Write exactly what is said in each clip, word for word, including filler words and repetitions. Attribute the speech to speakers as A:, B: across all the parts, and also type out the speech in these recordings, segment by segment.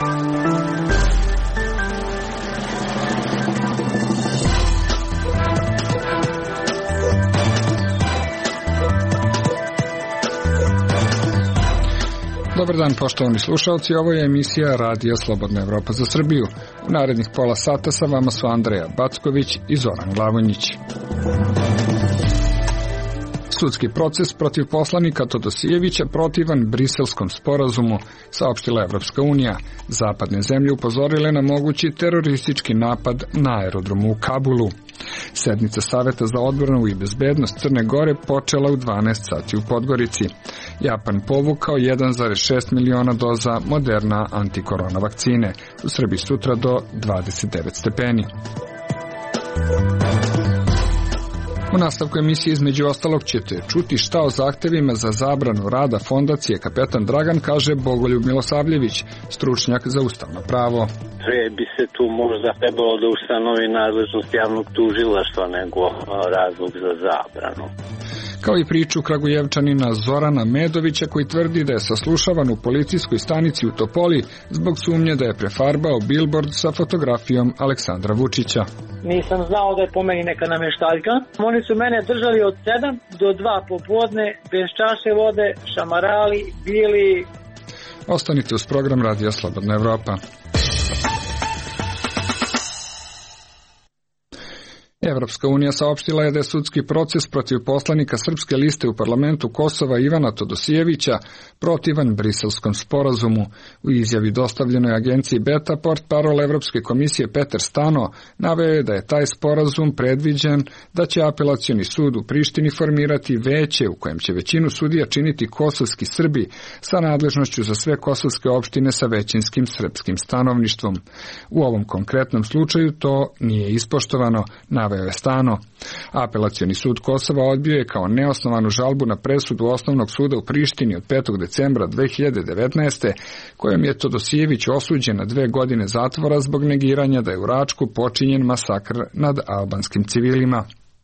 A: Dobar dan, poštovani slušalci, ovo je emisija Radija Slobodna Evropa za Srbiju. U narednih pola sata sa vama su Andreja Backović i Zoran Glavonjić. Sudski proces protiv poslanika Todosijevića protivan Briselskom sporazumu, saopštila Evropska unija. Zapadne zemlje upozorile na mogući teroristički napad na aerodromu u Kabulu. Sednica Saveta za odbranu i bezbednost Crne Gore počela u dvanaest sati u Podgorici. Japan povukao jedan zarez šest miliona doza Moderna antikorona vakcine. U Srbiji sutra do dvadeset devet stepeni. U nastavku emisije između ostalog ćete čuti šta o zahtevima za zabranu rada fondacije Kapetan Dragan kaže Bogoljub Milosavljević, stručnjak za ustavno pravo.
B: Pre bi se tu možda trebalo da ustanovi nadležnost javnog tužilaštva nego razlog za zabranu.
A: Kao i priču Kragujevčanina Zorana Medovića koji tvrdi da je saslušavan u policijskoj stanici u Topoli zbog sumnje da je prefarbao bilbord sa fotografijom Aleksandra Vučića.
C: Nisam znao da je po meni neka namještaljka. Oni su mene držali od sedam do dva popodne, bez čaše vode, šamarali, bili.
A: Ostanite uz program Radija Slobodna Evropa. Evropska unija saopštila je da je sudski proces protiv poslanika Srpske liste u parlamentu Kosova Ivana Todosijevića protivan Briselskom sporazumu. U izjavi dostavljenoj agenciji Beta portparol Evropske komisije Petar Stano naveo je da je taj sporazum predviđen da će apelacioni sud u Prištini formirati veće u kojem će većinu sudija činiti kosovski Srbi sa nadležnošću za sve kosovske opštine sa većinskim srpskim stanovništvom. U ovom konkretnom slučaju to nije ispoštovano, naveo je Stano. Apelacioni sud Kosova odbio je kao neosnovanu žalbu na presudu Osnovnog suda u Prištini od petog decembra dve hiljade devetnaeste. kojom je Todosijević osuđen na dve godine zatvora zbog negiranja da je u Račku počinjen masakr nad albanskim civilima.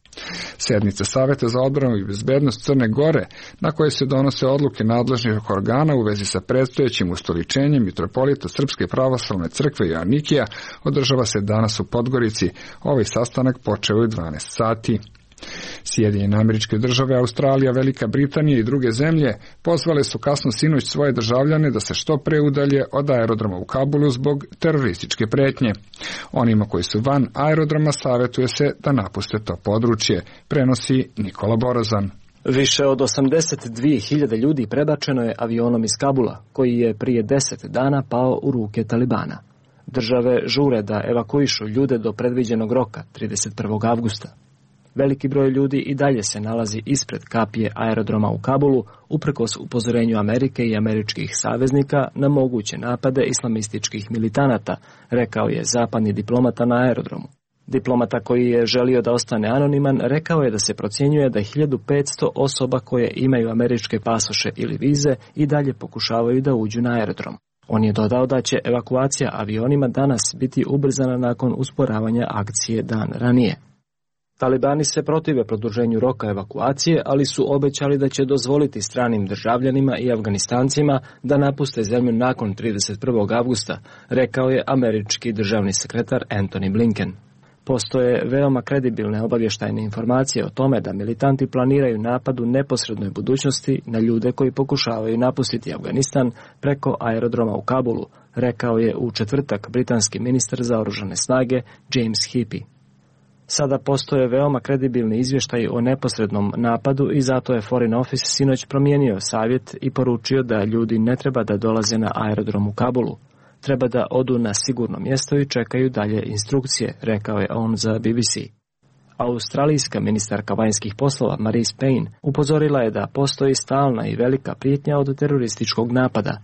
A: Sednica Saveta za odbranu i bezbednost Crne Gore, na kojoj se donose odluke nadležnih organa u vezi sa predstojećim ustoličenjem mitropolita Srpske pravoslavne crkve Joanikija, održava se danas u Podgorici. Ovaj sastanak počeo je u dvanaest sati. Sjedinjene Američke Države, Australija, Velika Britanija i druge zemlje pozvale su kasno sinoć svoje državljane da se što pre udalje od aerodroma u Kabulu zbog terorističke pretnje. Onima koji su van aerodroma savjetuje se da napuste to područje, prenosi Nikola Borazan.
D: Više od osamdeset dvije hiljade ljudi prebačeno je avionom iz Kabula, koji je prije deset dana pao u ruke Talibana. Države žure da evakuišu ljude do predviđenog roka, trideset prvog avgusta. Veliki broj ljudi i dalje se nalazi ispred kapije aerodroma u Kabulu, uprkos upozorenju Amerike i američkih saveznika na moguće napade islamističkih militanata, rekao je zapadni diplomata na aerodromu. Diplomata koji je želio da ostane anoniman rekao je da se procjenjuje da hiljadu petsto osoba koje imaju američke pasoše ili vize i dalje pokušavaju da uđu na aerodrom. On je dodao da će evakuacija avionima danas biti ubrzana nakon usporavanja akcije dan ranije. Talibani se protive produženju roka evakuacije, ali su obećali da će dozvoliti stranim državljanima i Afganistancima da napuste zemlju nakon trideset prvog avgusta, rekao je američki državni sekretar Antony Blinken. Postoje veoma kredibilne obavještajne informacije o tome da militanti planiraju napad u neposrednoj budućnosti na ljude koji pokušavaju napustiti Afganistan preko aerodroma u Kabulu, rekao je u četvrtak britanski ministar za oružane snage James Heapy. Sada postoje veoma kredibilni izvještaji o neposrednom napadu i zato je Foreign Office sinoć promijenio savjet i poručio da ljudi ne treba da dolaze na aerodrom u Kabulu. Treba da odu na sigurno mjesto i čekaju dalje instrukcije, rekao je on za B B C. Australijska ministarka vanjskih poslova Marise Payne upozorila je da postoji stalna i velika prijetnja od terorističkog napada.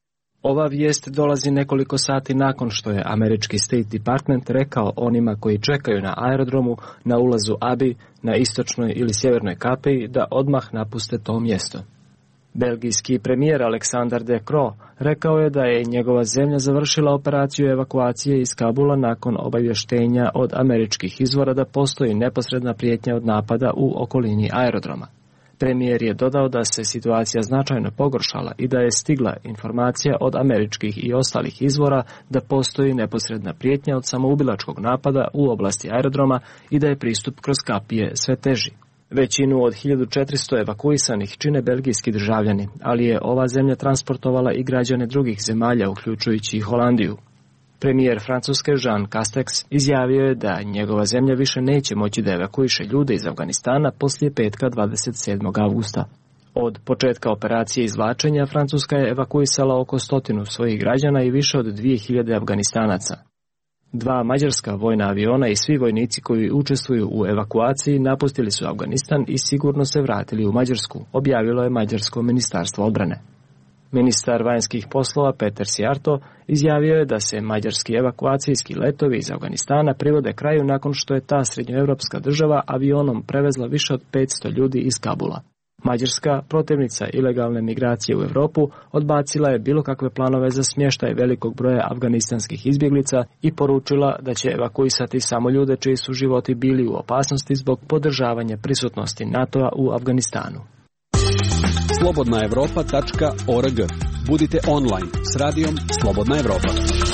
D: Ova vijest dolazi nekoliko sati nakon što je američki State Department rekao onima koji čekaju na aerodromu na ulazu Abi na istočnoj ili sjevernoj kapiji da odmah napuste to mjesto. Belgijski premijer Alexander De Croo rekao je da je njegova zemlja završila operaciju evakuacije iz Kabula nakon obavještenja od američkih izvora da postoji neposredna prijetnja od napada u okolini aerodroma. Premijer je dodao da se situacija značajno pogoršala i da je stigla informacija od američkih i ostalih izvora da postoji neposredna prijetnja od samoubilačkog napada u oblasti aerodroma i da je pristup kroz kapije sve teži. Većinu od hiljadu četiristo evakuisanih čine belgijski državljani, ali je ova zemlja transportovala i građane drugih zemalja, uključujući i Holandiju. Premijer Francuske Jean Castex izjavio je da njegova zemlja više neće moći da evakuiše ljude iz Afganistana poslije petka dvadeset sedmog avgusta. Od početka operacije izvlačenja Francuska je evakuisala oko stotinu svojih građana i više od dvije hiljade Afganistanaca. Dva mađarska vojna aviona i svi vojnici koji učestvuju u evakuaciji napustili su Afganistan i sigurno se vratili u Mađarsku, objavilo je Mađarsko ministarstvo odbrane. Ministar vanjskih poslova Peter Sijarto izjavio je da se mađarski evakuacijski letovi iz Afganistana privode kraju nakon što je ta srednjoevropska država avionom prevezla više od petsto ljudi iz Kabula. Mađarska, protivnica ilegalne migracije u Europu, odbacila je bilo kakve planove za smještaj velikog broja afganistanskih izbjeglica i poručila da će evakuisati samo ljude čiji su životi bili u opasnosti zbog podržavanja prisutnosti NATO-a u Afganistanu.
E: slobodna evropa tačka org. Budite online s radijom Slobodna Evropa.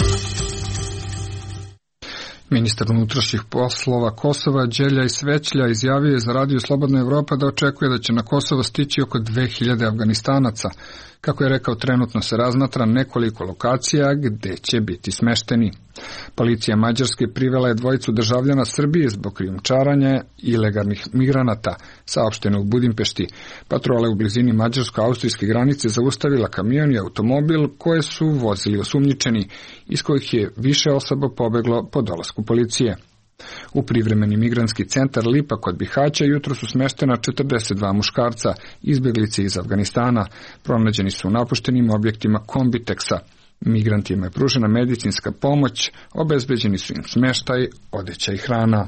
A: Ministar unutrašnjih poslova Kosova Đelja Svećlja izjavio je za radio Slobodna Evropa da očekuje da će na Kosovo stići oko dve hiljade Afganistanaca. Kako je rekao, trenutno se razmatra nekoliko lokacija gde će biti smešteni. Policija Mađarske privela je dvojicu državljana Srbije zbog krijumčarenja ilegalnih migranata, saopšteno u Budimpešti. Patrola u blizini mađarsko-austrijske granice zaustavila kamion i automobil koje su vozili osumnjičeni, iz kojih je više osoba pobeglo po dolasku policije. U privremeni migrantski centar Lipa kod Bihaća jutro su smeštena četrdeset dva muškarca, izbjeglice iz Afganistana. Pronađeni su u napuštenim objektima Kombiteksa. Migrantima je pružena medicinska pomoć, obezbeđeni su im smeštaj, odeća i hrana.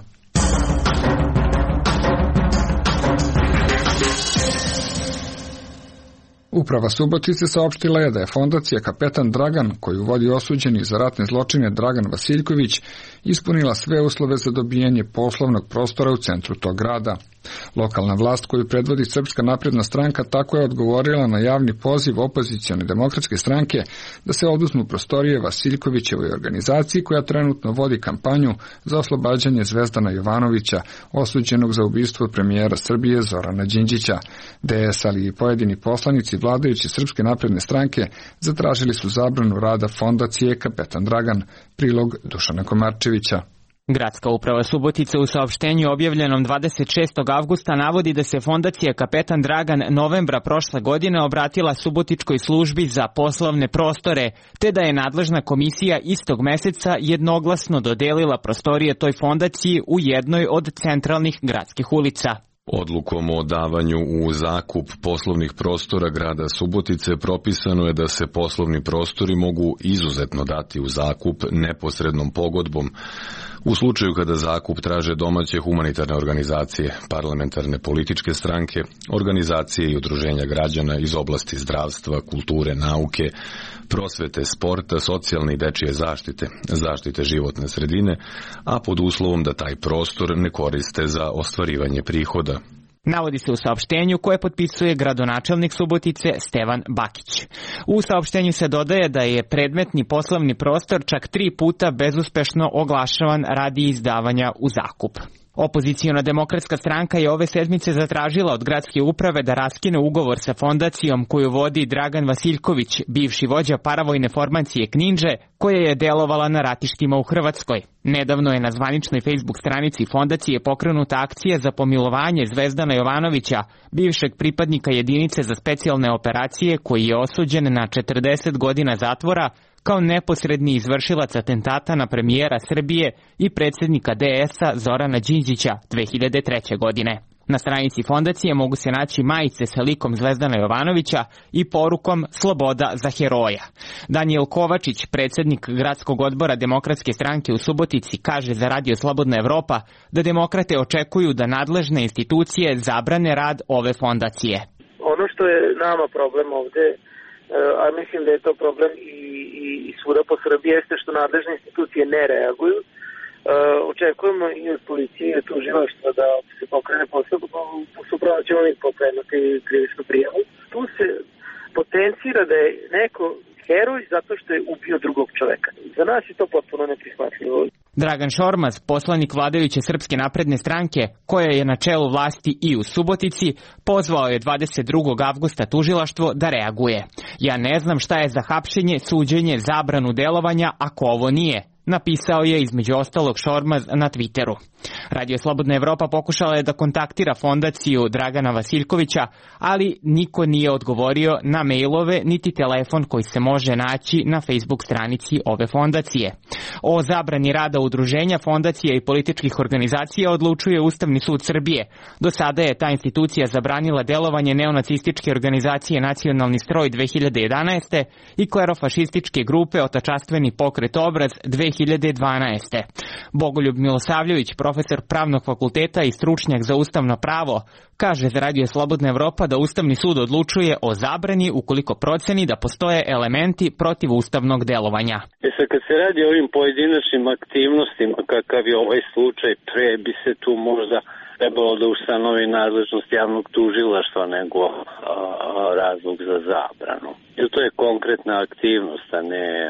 A: Uprava Subotice saopštila je da je fondacija Kapetan Dragan, koju vodi osuđeni za ratne zločine Dragan Vasiljković, ispunila sve uslove za dobijanje poslovnog prostora u centru tog grada. Lokalna vlast koju predvodi Srpska napredna stranka tako je odgovorila na javni poziv opozicione demokratske stranke da se oduzmu prostorije Vasiljkovićevoj organizaciji koja trenutno vodi kampanju za oslobađanje Zvezdana Jovanovića, osuđenog za ubistvo premijera Srbije Zorana Đinđića. D S, ali i pojedini poslanici vladajuće Srpske napredne stranke zatražili su zabranu rada fondacije Kapetan Dragan. Prilog Dušana Komarčevića.
F: Gradska uprava Subotice u saopštenju objavljenom dvadeset šestog avgusta navodi da se fondacija Kapetan Dragan novembra prošle godine obratila Subotičkoj službi za poslovne prostore, te da je nadležna komisija istog meseca jednoglasno dodelila prostorije toj fondaciji u jednoj od centralnih gradskih ulica.
G: Odlukom o davanju u zakup poslovnih prostora grada Subotice propisano je da se poslovni prostori mogu izuzetno dati u zakup neposrednom pogodbom u slučaju kada zakup traže domaće humanitarne organizacije, parlamentarne političke stranke, organizacije i udruženja građana iz oblasti zdravstva, kulture, nauke, prosvete, sporta, socijalne i dečije zaštite, zaštite životne sredine, a pod uslovom da taj prostor ne koriste za ostvarivanje prihoda.
F: Navodi se u saopštenju koje potpisuje gradonačelnik Subotice Stevan Bakić. U saopštenju se dodaje da je predmetni poslovni prostor čak tri puta bezuspešno oglašavan radi izdavanja u zakup. Opoziciona demokratska stranka je ove sedmice zatražila od gradske uprave da raskine ugovor sa fondacijom koju vodi Dragan Vasiljković, bivši vođa paravojne formacije Kninđe, koja je delovala na ratištima u Hrvatskoj. Nedavno je na zvaničnoj Facebook stranici fondacije pokrenuta akcija za pomilovanje Zvezdana Jovanovića, bivšeg pripadnika jedinice za specijalne operacije koji je osuđen na četrdeset godina zatvora kao neposredni izvršilac atentata na premijera Srbije i predsjednika D S-a Zorana Đinđića dve hiljade treće. godine. Na stranici fondacije mogu se naći majice sa likom Zvezdana Jovanovića i porukom Sloboda za heroja. Daniel Kovačić, predsjednik gradskog odbora Demokratske stranke u Subotici, kaže za radio Slobodna Evropa da demokrate očekuju da nadležne institucije zabrane rad ove fondacije.
H: Ono što je nama problem ovde, a mislim da je to problem i, i, i svuda po Srbiji, jeste što nadležne institucije ne reaguju očekujemo i od policije i od tužilaštva da se pokrene postupak, suprotno ćemo mi pokrenuti krivičnu prijavu. Tu se potencira da je neko heroj zato što je ubio drugog čoveka. Za nas je to potpuno neprihvatljivo.
F: Dragan Šormaz, poslanik vladajuće Srpske napredne stranke, koja je na čelu vlasti i u Subotici, pozvao je dvadeset drugog avgusta tužilaštvo da reaguje. Ja ne znam šta je za hapšenje, suđenje, zabranu delovanja ako ovo nije, napisao je između ostalog Šormaz na Twitteru. Radio Slobodna Evropa pokušala je da kontaktira fondaciju Dragana Vasiljkovića, ali niko nije odgovorio na mailove niti telefon koji se može naći na Facebook stranici ove fondacije. O zabrani rada udruženja, fondacija i političkih organizacija odlučuje Ustavni sud Srbije. Do sada je ta institucija zabranila delovanje neonacističke organizacije Nacionalni stroj dve hiljade jedanaeste i klerofašističke grupe Otačastveni pokret Obraz dve hiljade dvanaeste. Bogoljub Milosavljević, profesor pravnog fakulteta i stručnjak za ustavno pravo, kaže za Radio Slobodna Evropa da Ustavni sud odlučuje o zabrani ukoliko proceni da postoje elementi protiv ustavnog delovanja.
B: E sad, kad se radi o ovim pojedinačnim aktivnostima, kakav je ovaj slučaj, pre bi se tu možda trebalo da ustanovi nadležnost javnog tužilaštva nego a, a, razlog za zabranu. Jer to je konkretna aktivnost, a ne a,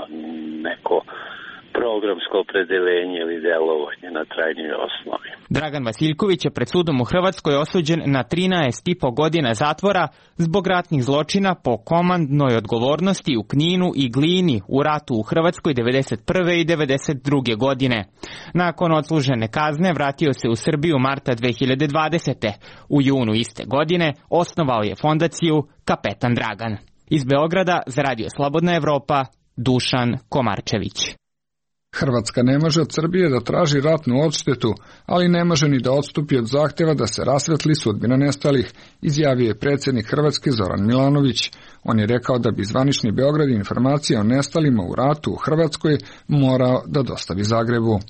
B: neko programsko opredeljenje ili delovanje na trajnoj osnovi.
F: Dragan Vasiljković je pred sudom u Hrvatskoj osuđen na trinaest i po godina zatvora zbog ratnih zločina po komandnoj odgovornosti u Kninu i Glini u ratu u Hrvatskoj devedeset prve i devedeset druge godine. Nakon odslužene kazne vratio se u Srbiju marta dve hiljade dvadesete. U junu iste godine osnovao je fondaciju Kapetan Dragan. Iz Beograda za Radio Slobodna Evropa, Dušan Komarčević.
A: Hrvatska ne može od Srbije da traži ratnu odštetu, ali ne može ni da odstupi od zahteva da se rasvetli sudbina nestalih, izjavio je predsjednik Hrvatske Zoran Milanović. On je rekao da bi zvanični Beograd informacije o nestalima u ratu u Hrvatskoj morao da dostavi Zagrebu.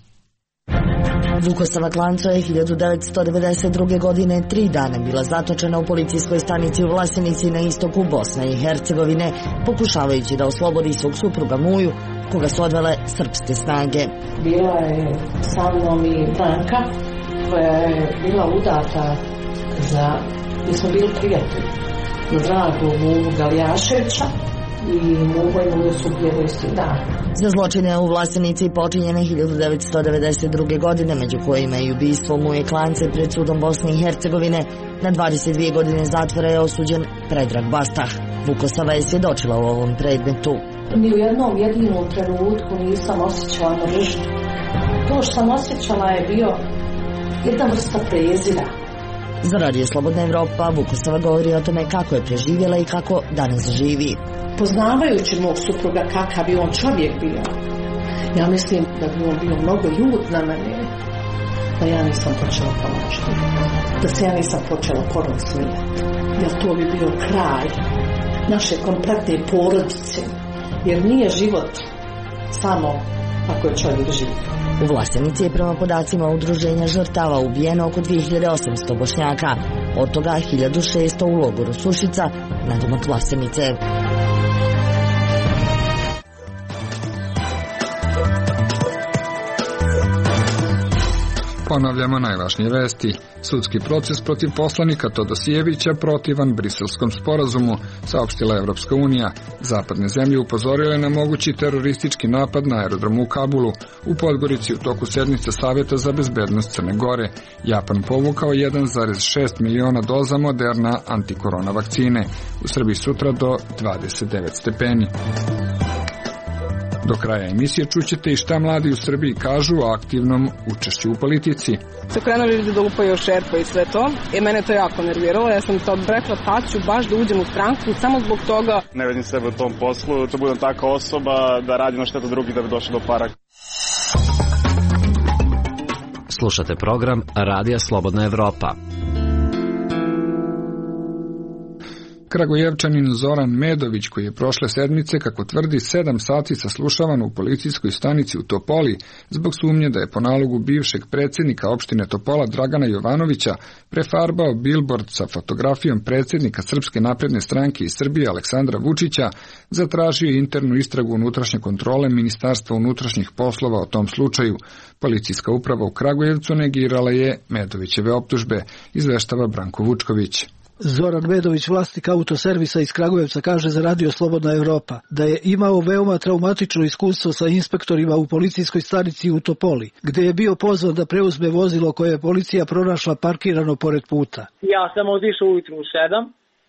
I: Vukosava Klanco je hiljadu devetsto devedeset druge. godine tri dana bila zatočena u policijskoj stanici u Vlasenici na istoku Bosne i Hercegovine, pokušavajući da oslobodi svog supruga Muju, koga su odvele srpske snage.
J: Bila je sa mnom i Branka, koja je bila udata za, mi smo bili prijatelji, na dragu Muju Galijaševića i Muju i Muju su bili isti dan.
I: Za zločine u Vlasenici počinjene hiljadu devetsto devedeset druge. godine, među kojima je ubistvo Muje Klance pred sudom Bosne i Hercegovine, na dvadeset dvije godine zatvora je osuđen Predrag Bastah. Vukosava je svjedočila u ovom predmetu.
J: Ni u jednom jedinom trenutku nisam osjećala mržnju. To što sam osjećala je bio jedna vrsta prezira.
I: Za Radio Slobodna Evropa Vukosava govori o tome kako je preživjela i kako danas živi.
J: Poznavajući mog supruga kakav bi on čovjek bio, ja mislim da bi on bio mnogo ljut na mene, da ja nisam počela plaćati, da se ja nisam počela pored smijati, jer to bi bio kraj naše kompletne porodice, jer nije život samo ako je čovjek živ.
I: U Vlasenici je prema podacima udruženja žrtava ubijeno oko dvije hiljade osamsto Bošnjaka, od toga hiljadu šesto u logoru Sušica, nadomak Vlasenice.
A: Ponavljamo najvažnije vesti. Sudski proces protiv poslanika Todosijevića protivan Briselskom sporazumu, saopštila Evropska unija. Zapadne zemlje upozorile na mogući teroristički napad na aerodromu u Kabulu. U Podgorici u toku sednice Savjeta za bezbednost Crne Gore. Japan povukao jedan zarez šest miliona doza Moderna antikorona vakcine. U Srbiji sutra do dvadeset devet stepeni. Do kraja emisije čućete i šta mladi u Srbiji kažu o aktivnom učešću u politici.
K: Se krenuli ljudi da lupaju šerpa i sve to, i mene to jako nerviralo. Ja sam to rekla, tad ću baš da uđem u stranku samo zbog toga.
L: Ne vidim sebe u tom poslu, to budem taka osoba da radi na štetu drugih da bi došli do para.
M: Slušate program Radija Slobodna Evropa.
A: Kragujevčanin Zoran Medović, koji je prošle sedmice, kako tvrdi, sedam sati saslušavan u policijskoj stanici u Topoli zbog sumnje da je po nalogu bivšeg predsjednika opštine Topola Dragana Jovanovića prefarbao bilbord sa fotografijom predsjednika Srpske napredne stranke iz Srbije Aleksandra Vučića, zatražio internu istragu unutrašnje kontrole Ministarstva unutrašnjih poslova o tom slučaju. Policijska uprava u Kragujevcu negirala je Medovićeve optužbe, izveštava Branko Vučković.
M: Zoran Medović, vlasnik autoservisa iz Kragujevca, kaže za Radio Slobodna Evropa da je imao veoma traumatično iskustvo sa inspektorima u policijskoj stanici u Topoli, gde je bio pozvan da preuzme vozilo koje je policija pronašla parkirano pored puta.
C: Ja sam otišao ujutru u sedam,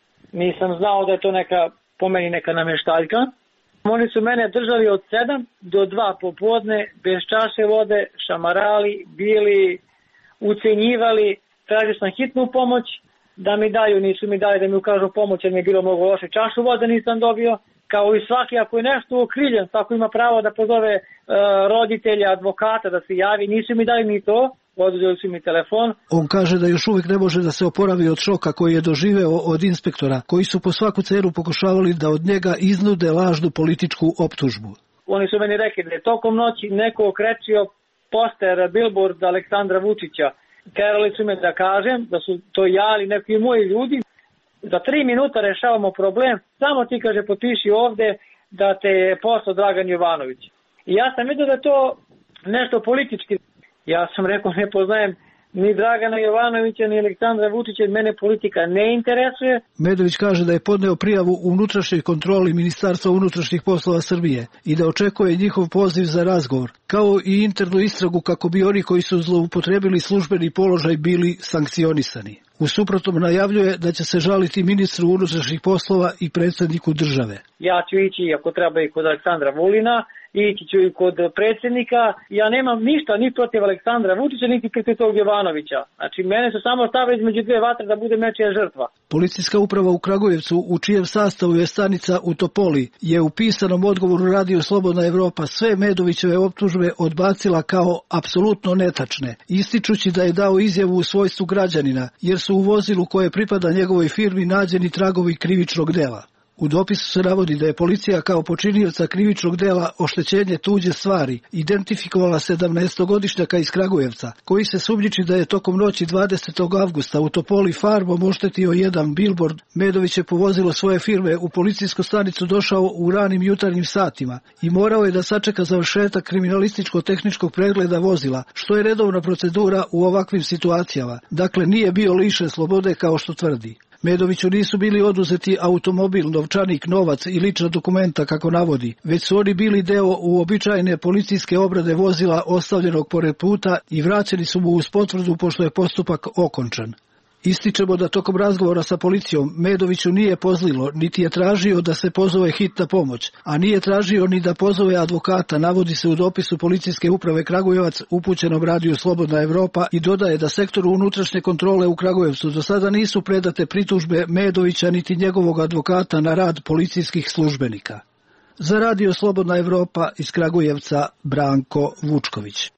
C: nisam znao da je to neka, po meni neka namještaljka. Oni su mene držali od sedam do dva popodne, bez čaše vode, šamarali, bili, ucenjivali, tražio sam hitnu pomoć, da mi daju, nisu mi dali da mi ukažu pomoć, jer mi je bilo mnogo loše. Čašu vode nisam dobio, kao i svaki, ako je nešto okriljen, tako ima pravo da pozove e, roditelja, advokata, da se javi, nisu mi dali ni to, oduzeli su mi telefon.
M: On kaže da još uvijek ne može da se oporavi od šoka koji je doživeo od inspektora, koji su po svaku cenu pokušavali da od njega iznude lažnu političku optužbu.
C: Oni su meni rekli da je tokom noći neko okrečio poster, billboard Aleksandra Vučića. Terali su me da kažem da su to ja ili neki moji ljudi. Za tri minuta rešavamo problem, samo ti, kaže, potpiši ovde da te je poslao Dragan Jovanović. I ja sam vidio da je to nešto politički. Ja sam rekao, ne poznajem ni Dragana Jovanovića, ni Aleksandra Vučića, mene politika ne interesuje.
M: Medović kaže da je podneo prijavu u unutrašnjoj kontroli Ministarstva unutrašnjih poslova Srbije i da očekuje njihov poziv za razgovor, kao i internu istragu kako bi oni koji su zloupotrebili službeni položaj bili sankcionisani. U suprotnom najavljuje da će se žaliti ministru unutrašnjih poslova i predsjedniku države.
C: Ja ću ići, ako treba, i kod Aleksandra Vulina, ići ću i kod predsjednika. Ja nemam ništa ni protiv Aleksandra Vučića, niti protiv tog Jovanovića. Znači, mene su samo stavili između dve vatre da bude nečija žrtva.
M: Policijska uprava u Kragujevcu, u čijem sastavu je stanica u Topoli, je u pisanom odgovoru Radio Slobodna Evropa sve Medovićeve optužbe odbacila kao apsolutno netačne, ističući da je dao izjavu u svojstvu građanina, jer su u vozilu koje pripada njegovoj firmi nađeni tragovi krivičnog dela. U dopisu se navodi da je policija kao počinioca krivičnog dela oštećenje tuđe stvari identifikovala sedamnaestogodišnjaka iz Kragujevca, koji se sumnjiči da je tokom noći dvadesetog avgusta u Topoli farbom oštetio jedan billboard. Medović je po vozilu svoje firme u policijsku stanicu došao u ranim jutarnjim satima i morao je da sačeka završetak kriminalističko-tehničkog pregleda vozila, što je redovna procedura u ovakvim situacijama. Dakle, nije bio lišen slobode kao što tvrdi. Medoviću nisu bili oduzeti automobil, novčanik, novac i lična dokumenta kako navodi, već su oni bili deo uobičajene policijske obrade vozila ostavljenog pored puta i vraćeni su mu uz potvrdu pošto je postupak okončan. Ističemo da tokom razgovora sa policijom Medoviću nije pozlilo, niti je tražio da se pozove hitna pomoć, a nije tražio ni da pozove advokata, navodi se u dopisu Policijske uprave Kragujevac upućenom Radiju Slobodna Evropa i dodaje da sektoru unutrašnje kontrole u Kragujevcu do sada nisu predate pritužbe Medovića niti njegovog advokata na rad policijskih službenika. Za Radio Slobodna Evropa iz Kragujevca Branko Vučković.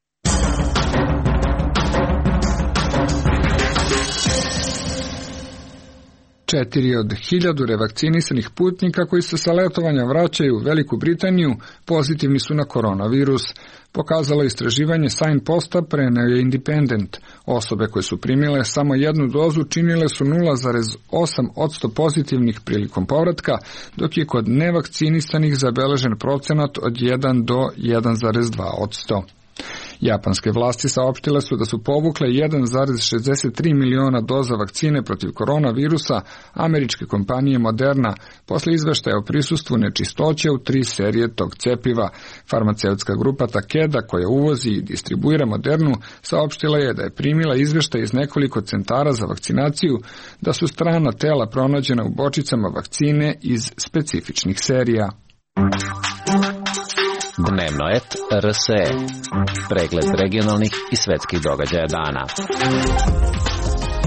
A: Četiri od hiljadu revakcinisanih putnika koji se sa letovanja vraćaju u Veliku Britaniju pozitivni su na koronavirus. Pokazalo istraživanje Signposta, preneo je Independent. Osobe koje su primile samo jednu dozu činile su nula zarez osam posto pozitivnih prilikom povratka, dok je kod nevakcinisanih zabeležen procenat od jedan do jedan zarez dva posto. Japanske vlasti saopštile su da su povukle jedan zarez šezdeset tri miliona doza vakcine protiv koronavirusa američke kompanije Moderna posle izveštaja o prisustvu nečistoće u tri serije tog cepiva. Farmaceutska grupa Takeda, koja uvozi i distribuira Modernu, saopštila je da je primila izveštaj iz nekoliko centara za vakcinaciju, da su strana tela pronađena u bočicama vakcine iz specifičnih serija.
N: Dnevno et R S E. Pregled regionalnih i svetskih događaja dana.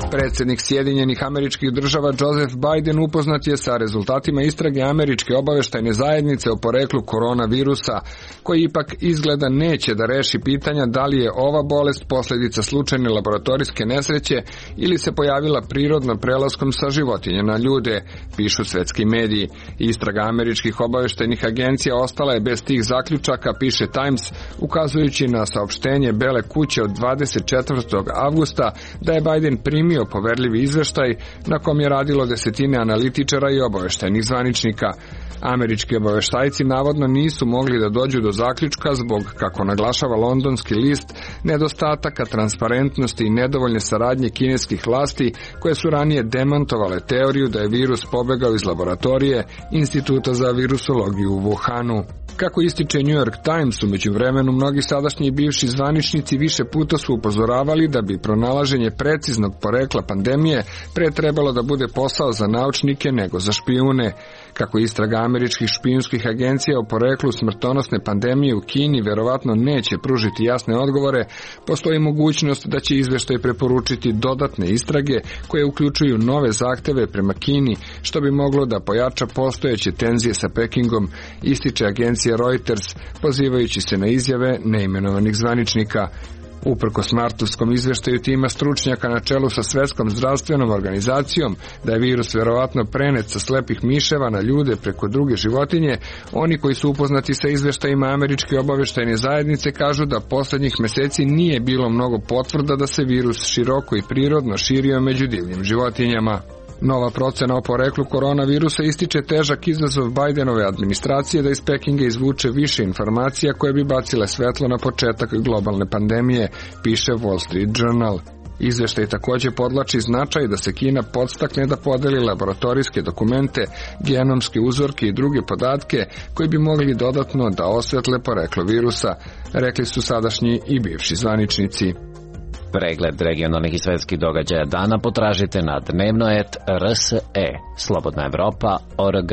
A: Predsjednik Sjedinjenih Američkih Država Joseph Biden upoznat je sa rezultatima istrage američke obavještajne zajednice o poreklu koronavirusa, koji ipak izgleda neće da reši pitanja da li je ova bolest posljedica slučajne laboratorijske nesreće ili se pojavila prirodno prelaskom sa životinja na ljude, pišu svetski mediji. Istraga američkih obavještajnih agencija ostala je bez tih zaključaka, piše Times, ukazujući na saopštenje Bele kuće od dvadeset četvrtog avgusta da je Biden primio poverljivi izveštaj na kom je radilo desetine analitičara i obavještajnih zvaničnika. Američki obavještajci navodno nisu mogli da dođu do zaključka zbog, kako naglašava londonski list, nedostataka transparentnosti i nedovoljne saradnje kineskih vlasti koje su ranije demantovale teoriju da je virus pobegao iz laboratorije Instituta za virusologiju u Wuhanu. Kako ističe New York Times, u međuvremenu mnogi sadašnji i bivši zvaničnici više puta su upozoravali da bi pronalaženje preciznog porekla pandemije pre trebalo da bude posao za naučnike nego za špijune. Kako istraga američkih špijunskih agencija o poreklu smrtonosne pandemije u Kini verovatno neće pružiti jasne odgovore, postoji mogućnost da će izveštaj preporučiti dodatne istrage koje uključuju nove zahteve prema Kini, što bi moglo da pojača postojeće tenzije sa Pekingom, ističe agencija Reuters, pozivajući se na izjave neimenovanih zvaničnika. Uprkos martovskom izveštaju tima stručnjaka na čelu sa Svetskom zdravstvenom organizacijom da je virus verovatno prenet sa slepih miševa na ljude preko druge životinje, oni koji su upoznati sa izveštajima američke obavještajne zajednice kažu da poslednjih meseci nije bilo mnogo potvrda da se virus široko i prirodno širio među divljim životinjama. Nova procena o poreklu koronavirusa ističe težak izazov Bidenove administracije da iz Pekinga izvuče više informacija koje bi bacile svetlo na početak globalne pandemije, piše Wall Street Journal. Izveštaj također podlači značaj da se Kina podstakne da podeli laboratorijske dokumente, genomske uzorke i druge podatke koji bi mogli dodatno da osvetle poreklo virusa, rekli su sadašnji i bivši zvaničnici.
N: Pregled regionalnih i svetskih događaja dana potražite na dnevnoet R S E, Slobodna Evropa, O R G.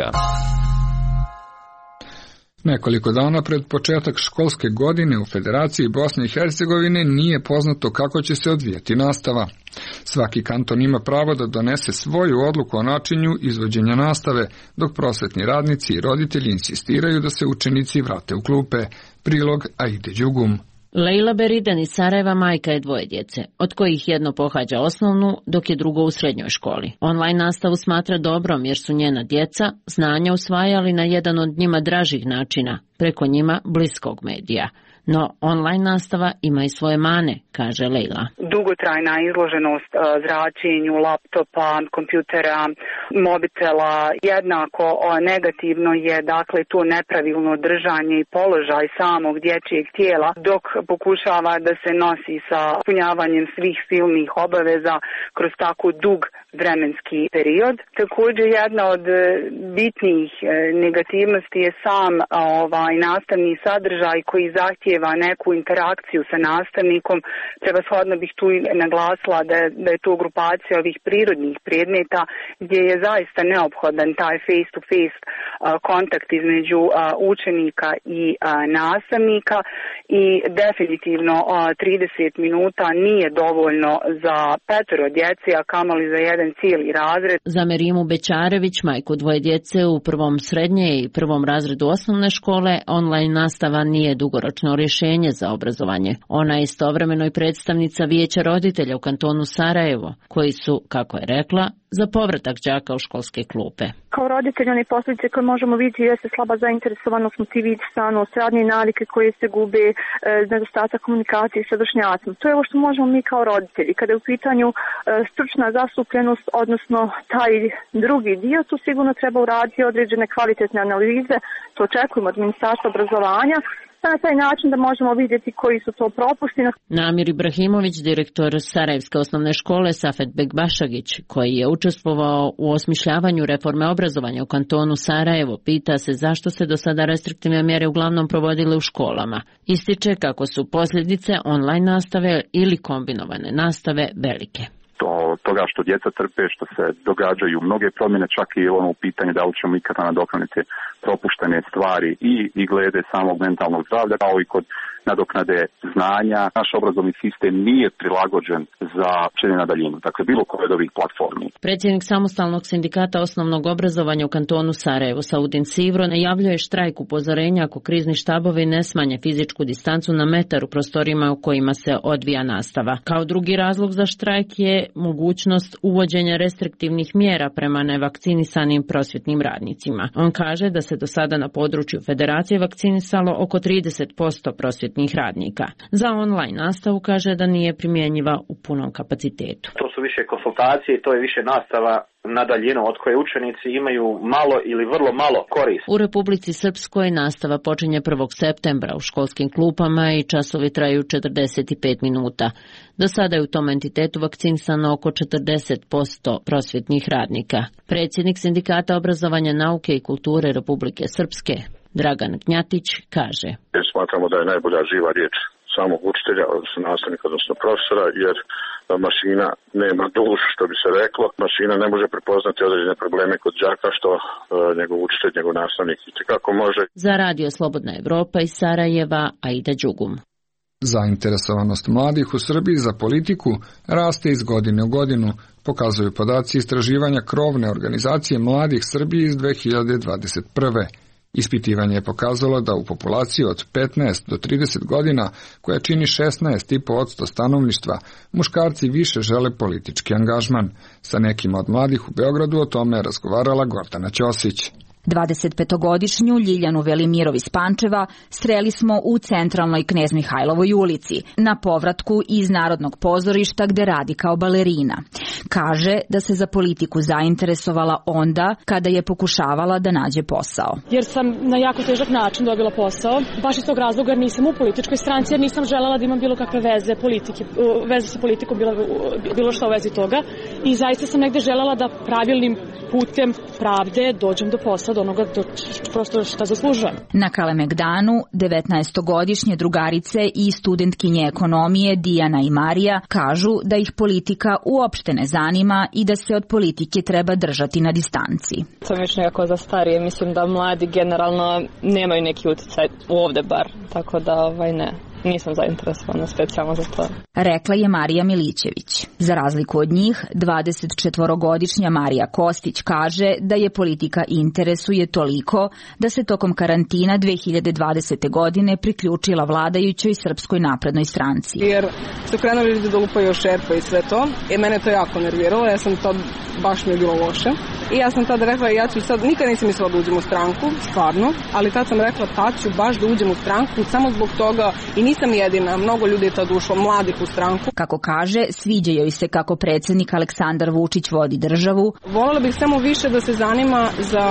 A: Nekoliko dana pred početak školske godine u Federaciji Bosne i Hercegovine nije poznato kako će se odvijeti nastava. Svaki kanton ima pravo da donese svoju odluku o načinu izvođenja nastave, dok prosvetni radnici i roditelji insistiraju da se učenici vrate u klupe. Prilog Aide Đugum.
O: Lejla Beridan iz Sarajeva majka je dvoje djece, od kojih jedno pohađa osnovnu, dok je drugo u srednjoj školi. Online nastavu smatra dobrom jer su njena djeca znanja usvajali na jedan od njima dražih načina, preko njima bliskog medija. No, online nastava ima i svoje mane, kaže Lejla.
P: Dugotrajna izloženost zračenju, laptopa, kompjutera, mobitela, jednako negativno je dakle to nepravilno držanje i položaj samog dječjeg tijela dok pokušava da se nosi sa ispunjavanjem svih silnih obaveza kroz tako dug vremenski period. Također jedna od bitnijih negativnosti je sam ovaj nastavni sadržaj koji zahtijeva neku interakciju sa nastavnikom. Prevashodno bih tu naglasila da je, da je to grupacija ovih prirodnih predmeta gdje je zaista neophodan taj face to face kontakt između učenika i nastavnika i definitivno trideset minuta nije dovoljno za petoro djece, a kamoli za jedan cijeli razred.
O: Za Merimu Bećarević, majku dvoje djece u prvom srednje i prvom razredu osnovne škole, online nastava nije dugoročno rješenje za obrazovanje. Ona je istovremeno i predstavnica vijeća roditelja u kantonu Sarajevo, koji su, kako je rekla, za povratak đaka u školske klupe.
Q: Kao roditelji, one posljedice koje možemo vidjeti jeste slaba zainteresovanost, motivisanost, radne navike koje se gube, e, nedostatak komunikacije sa vršnjacima. To je ovo što možemo mi kao roditelji. Kada je u pitanju e, stručna zastupljenost, odnosno taj drugi dio, tu sigurno treba uraditi određene kvalitetne analize. To očekujemo od Ministarstva obrazovanja. Na taj način da možemo vidjeti koji su to propusti.
O: Namir Ibrahimović, direktor Sarajevske osnovne škole Safet Bekbašagić, koji je učestvovao u osmišljavanju reforme obrazovanja u kantonu Sarajevo, pita se zašto se do sada restriktivne mjere uglavnom provodile u školama. Ističe kako su posljedice online nastave ili kombinovane nastave velike.
R: to, toga što djeca trpe, što se događaju mnoge promjene, čak i ono u pitanje da li ćemo ikada nadoknaditi propuštene stvari i, i glede samog mentalnog zdravlja, kao i kod nadoknade znanja. Naš obrazovni sistem nije prilagođen za učenje na daljinu, dakle bilo koje od ovih platformi.
O: Predsjednik samostalnog sindikata osnovnog obrazovanja u kantonu Sarajevo, Saudin Sivro, najavljuje štrajk upozorenja ako krizni štabovi ne smanje fizičku distancu na metar u prostorima u kojima se odvija nastava. Kao drugi razlog za štrajk je mogućnost uvođenja restriktivnih mjera prema nevakcinisanim prosvjetnim radnicima. On kaže da se do sada na području federacije vakcinisalo oko trideset posto prosvjetnih radnika. Za online nastavu kaže da nije primjenjiva u punom kapacitetu.
S: To su više konsultacije, to je više nastava na daljinu od koje učenici imaju malo ili vrlo malo korist.
O: U Republici Srpskoj nastava počinje prvog septembra u školskim klupama i časovi traju četrdeset pet minuta. Do sada je u tom entitetu vakcinisano oko četrdeset posto prosvjetnih radnika. Predsjednik Sindikata obrazovanja, nauke i kulture Republike Srpske, Dragan Gnjatić, kaže:
T: Smatramo da je najbolja živa riječ samog učitelja, odnosno nastavnika, odnosno profesora, jer mašina nema dušu, što bi se reklo. Mašina ne može prepoznati određene probleme kod đaka, što e, njegov učitelj, njegov nastavnik i kako može.
O: Za Radio Slobodna Evropa iz Sarajeva, Aida Đugum.
A: Zainteresovanost mladih u Srbiji za politiku raste iz godine u godinu, pokazuju podaci istraživanja krovne organizacije Mladih Srbije iz dve hiljade dvadeset prve. Ispitivanje je pokazalo da u populaciji od petnaest do trideset godina, koja čini šesnaest zarez pet posto stanovništva, muškarci više žele politički angažman. Sa nekim od mladih u Beogradu o tome je razgovarala Gordana Ćosić.
U: dvadesetpetogodišnju Ljiljanu Velimirov iz Pančeva sreli smo u centralnoj Knez Mihajlovoj ulici, na povratku iz Narodnog pozorišta gde radi kao balerina. Kaže da se za politiku zainteresovala onda kada je pokušavala da nađe posao.
V: Jer sam na jako težak način dobila posao, baš iz tog razloga jer nisam u političkoj stranci, jer nisam želela da imam bilo kakve veze, politike, veze sa politikom, bilo, bilo što u vezi toga. I zaista sam negde želela da pravilnim putem pravde dođem do posla, do onoga do prosto šta zaslužujem.
U: Na Kalemegdanu devetnaestogodišnje drugarice i studentkinje ekonomije Dijana i Marija kažu da ih politika uopšte ne zanima i da se od politike treba držati na distanci.
K: Sam već nekako za starije, mislim da mladi generalno nemaju neki uticaj ovde bar, tako da ovaj ne. Nisam zainteresovana specijalno za to.
U: Rekla je Marija Milićević. Za razliku od njih, dvadesetčetvorogodišnja Marija Kostić kaže da je politika interesuje toliko da se tokom karantina dve hiljade dvadesete. godine priključila vladajućoj Srpskoj naprednoj stranci.
K: Jer su krenuli ljudi da lupaju o šerpa i sve to, i mene to jako nerviralo, ja sam to baš mi je bilo loše. I ja sam tada rekla, ja ću sad, nikad nisam mislila da uđem u stranku, stvarno, ali tad sam rekla, tad ću baš da uđem u stranku, samo zbog toga, i nisam jedina, mnogo ljudi je tad ušlo, mladih u stranku.
U: Kako kaže, sviđa joj se kako predsjednik Aleksandar Vučić vodi državu.
K: Voljela bih samo više da se zanima za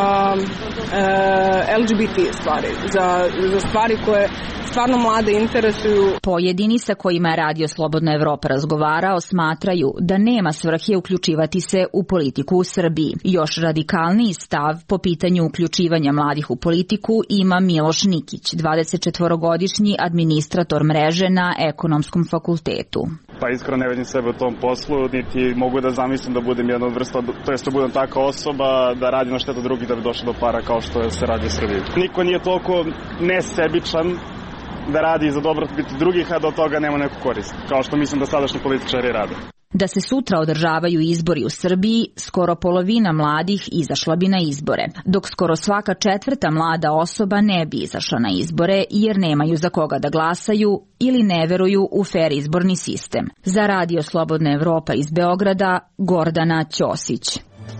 K: e, L G B T stvari, za, za stvari koje stvarno mlade interesuju.
U: Pojedini sa kojima je Radio Slobodna Evropa razgovarao smatraju da nema svrhe uključivati se u politiku u Srbiji. Još radikalniji stav po pitanju uključivanja mladih u politiku ima Miloš Nikić, dvadesetčetvorogodišnji administrator mreže na Ekonomskom fakultetu.
L: Pa iskreno ne vidim sebe u tom poslu, niti mogu da zamislim da budem jedna od vrsta, to jest da budem taka osoba da radi na štetu drugih da bi došlo do para kao što se radi u Srbiji. Niko nije toliko nesebičan da radi za dobrobit drugih, a do toga nema neku korist, kao što mislim da sadašnji političari rade.
U: Da se sutra održavaju izbori u Srbiji, skoro polovina mladih izašla bi na izbore, dok skoro svaka četvrta mlada osoba ne bi izašla na izbore jer nemaju za koga da glasaju ili ne veruju u fer izborni sistem. Za Radio Slobodna Evropa iz Beograda, Gordana Ćosić.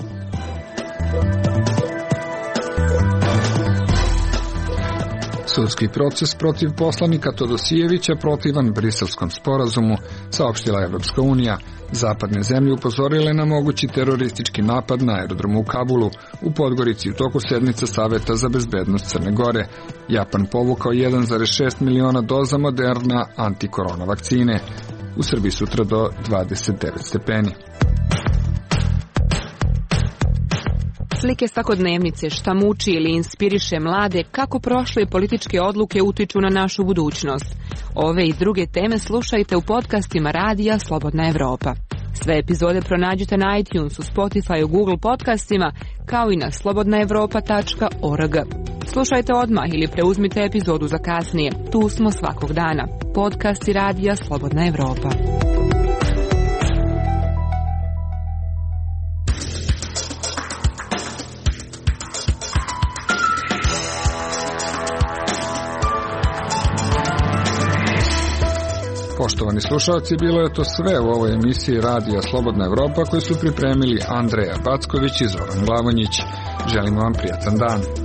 A: Sudski proces protiv poslanika Todosijevića protivan Briselskom sporazumu, saopštila Evropska unija. Zapadne zemlje upozorile na mogući teroristički napad na aerodromu u Kabulu, u Podgorici u toku sednice Saveta za bezbednost Crne Gore. Japan povukao jedan zarez šest miliona doza Moderna antikorona vakcine. U Srbiji sutra do dvadeset devet stepeni.
W: Slike svakodnevnice, šta muči ili inspiriše mlade, kako prošle političke odluke utiču na našu budućnost. Ove i druge teme slušajte u podcastima Radija Slobodna Evropa. Sve epizode pronađite na iTunesu, Spotifyu, Google podcastima, kao i na slobodna evropa tačka org. Slušajte odmah ili preuzmite epizodu za kasnije. Tu smo svakog dana. Podcast i radija Slobodna Evropa.
A: Poštovani slušalci, bilo je to sve u ovoj emisiji Radija Slobodna Evropa koju su pripremili Andreja Backović i Zoran Glavonjić. Želimo vam prijatan dan.